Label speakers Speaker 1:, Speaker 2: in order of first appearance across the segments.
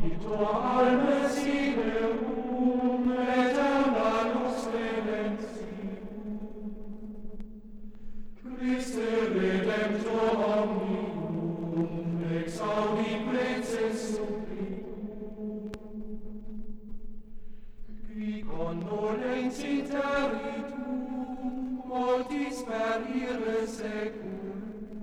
Speaker 1: alme sinerum aeterna lux redemptium. Christe Redemptor omnium, exaudi preces supplicum. Qui condolens interitum, mortis perire seculum.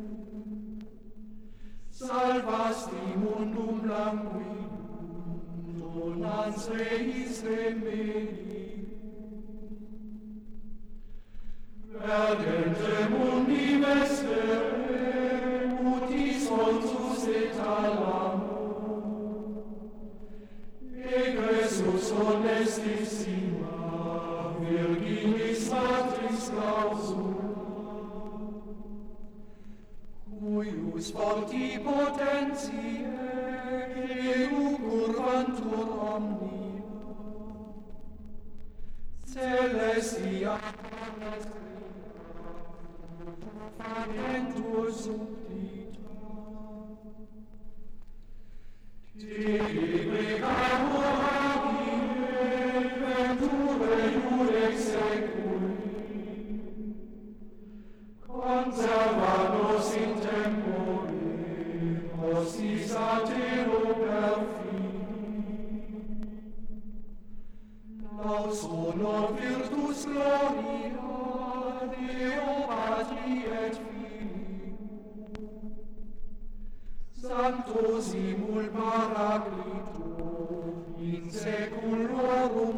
Speaker 1: Salvasti mundum languidum, donans reis remedium. Vergentem universere, mutis consus et alamo, egressus honestissima, virginis matris clausula, cuius forti potentiae, curvantur omnia, celestia fadentur subdita. Te precamur agile, venture iurex seculi, conserva nos in tempore, hostis atero perfidi. Laus honor virtus gloria, Deo Patri et Filii, Sancto simul Paraclito, in seculorum